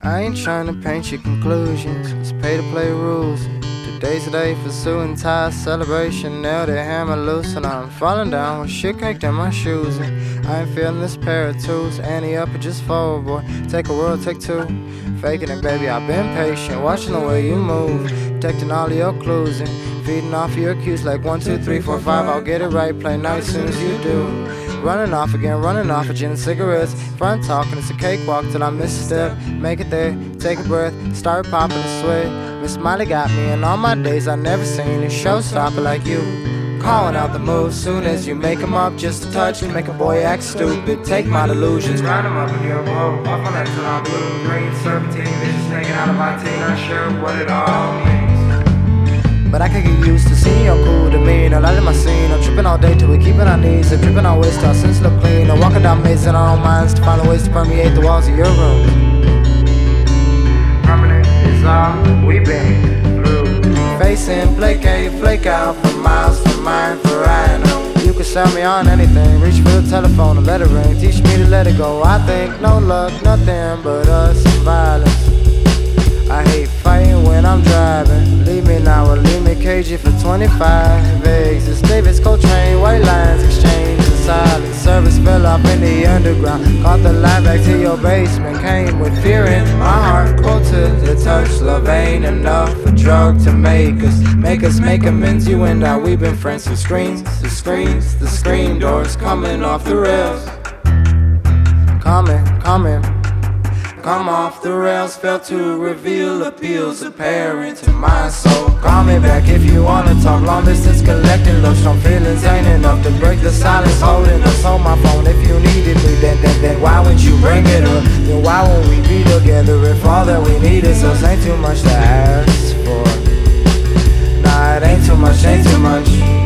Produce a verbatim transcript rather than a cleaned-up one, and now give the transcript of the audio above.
I ain't trying to paint your conclusions, it's pay to play rules. Today's the day for suit and tie celebration. Nailed it, hammer loose, and I'm falling down with shit caked in my shoes. And I ain't feeling this pair of tools. Annie up and just forward, boy. Take a world, take two. Faking it, baby, I've been patient, watching the way you move, detecting all of your clues and feeding off your cues like one, two, three, four, five. I'll get it right, play nice as soon as you do. Running off again, running off of gin and cigarettes. Front talking, it's a cakewalk till I miss a step. Make it there, take a breath, start popping a sweat. Miss Molly got me, and all my days I never seen a showstopper like you. Calling out the moves soon as you make them up. Just a touch and make a boy act stupid. Take my delusions, grind them up in your bowl. Off on that till I'm blue. Green serpentine, visions hanging out of my team. Not sure what it all means, but I can get used to seeing your cool demeanor. Light in my scene, I'm tripping all day till we keep it on knees. I'm tripping on waist, our sense look clean. I'm walking down mazes in our own minds to find ways to permeate the walls of your room. Permanent is all we've been through. Facing, placate, flake out for miles, for mine, for I know. You can sell me on anything, reach for the telephone and let it ring. Teach me to let it go, I think no luck, nothing but us and violence. I hate fighting when I'm driving. Leave me now or leave me cagey for twenty-five eggs. It's Davis Coltrane, white lines exchange in silence. Service fell off in the underground. Caught the line back to your basement. Came with fear in my heart. Cold to the touch. Love ain't enough. A drug to make us, make us make amends. You and I, we've been friends. The screens, the screens, the screen doors coming off the rails. Coming, coming. Come off the rails, fail to reveal appeals apparent to my soul. Call me back if you wanna talk. Long distance collecting love, strong feelings ain't enough to break the silence holding us. On my phone if you needed me, then, then, then why wouldn't you bring it up? Then why won't we be together if all that we need is us? Ain't too much to ask for. Nah, it ain't too much, ain't too much.